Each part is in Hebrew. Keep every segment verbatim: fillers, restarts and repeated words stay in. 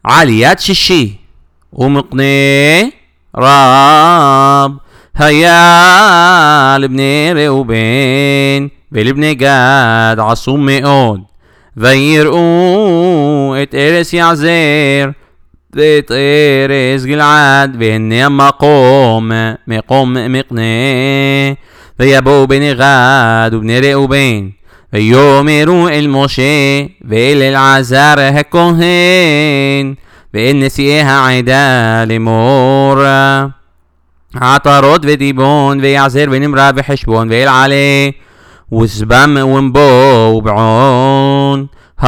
עליית שישי ומקנה רב היה לבני ראובן ולבני גד עצום מאוד, ויראו את ארץ יעזר ואת ארץ גלעד, והנה המקום מקום מקנה. ויבואו בני גד ובני ראובן ויאמרו אל משה ואל אלעזר הכהן ואל נשיאי העדה לאמור, עטרות ודיבון ויעזר ונמרה וחשבון ואל עלה וסבם ומבו ובעון,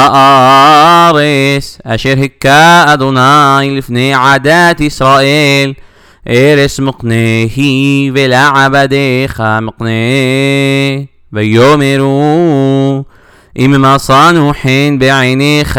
הארץ אשר הכה אדוני לפני עדת ישראל, ארץ מקנה היא ולעבדיך מקנה. ויאמרו אם מצאנו חן בעיניך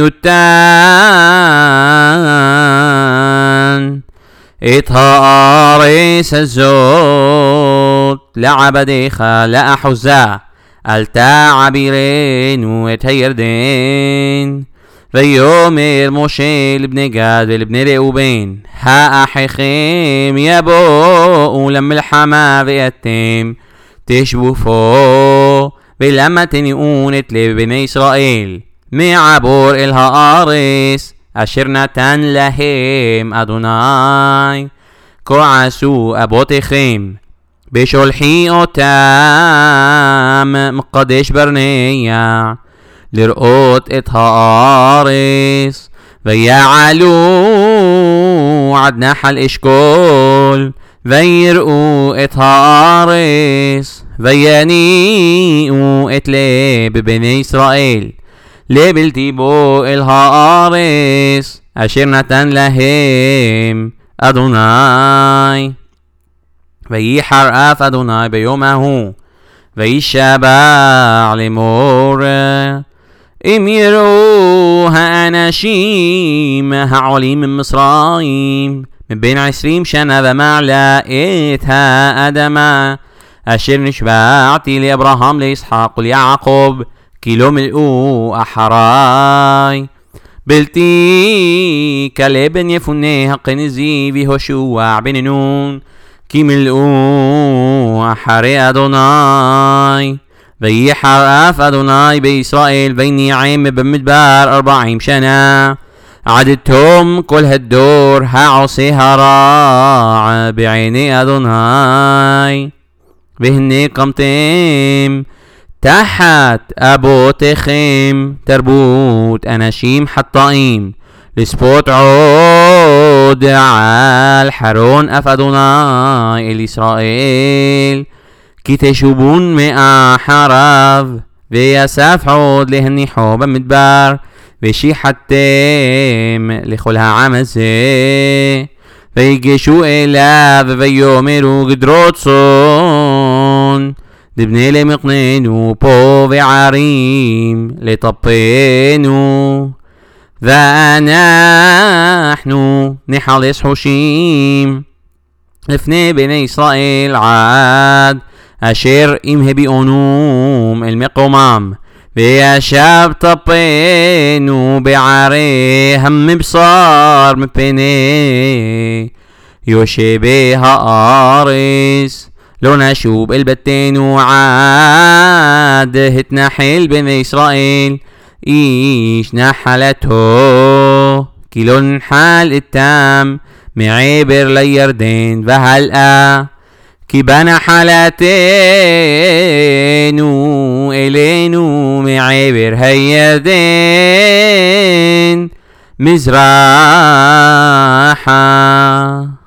יותן את הארץ הזאת לעבדיך לאחוזה, אל תעבירנו את הירדן. ויאמר משה לבני גד ולבני ראובן, האחיכם יבואו למלחמה ואתם תשבו פה, ולמה תניעון את לב בני ישראל מעבור אל הארץ אשר נתן להם אדוני. כועסו אבותיכם בשולחי אותם מקדש ברנע לראות את הארץ, ויעלו עד נחל אשכול ויראו את הארץ, ויניעו את לב בני ישראל לבלתי בו אל הארץ אשר נתן להם אדוני. וייחר אף אדוני ביום ההוא וישבע לאמור, אם יראו האנשים העולים ממצרים מבין עשרים שנה ומעלה את האדמה אשר נשבעתי לאברהם לישחק וליעקב כי לא מלאו אחריי, בלתי כלה בן יפונה הקנזי והושע בן נון כי מלאו אחרי אדוני. וייחר אף אדוני בישראל ויניעם במדבר ארבעים שנה עד תום כל הדור העושה הרע בעיני אדוני. והנה קמתם תחת אבותיכם תרבות אנשים חטאים לספות עוד על חרון אף אדוני אל ישראל, כי תשובון מאחריו ויסף עוד להניחו במדבר ושיחתם לכל העם הזה. ויגשו אליו ויאמרו גדרות צאן לבני למקננו פה וערים לטפנו, ואנחנו נחלץ חושים לפני בני ישראל עד אשר אם הביאונום אל מקומם, וישב טפנו בערי המבשר מפני יושבי הארץ. לא נשוב אל בתינו עד התנחל בני ישראל איש נחלתו, כי לא נחל איתם מעבר לירדן והלאה, כי בנחלתנו אלינו מעבר הירדן מזרחה.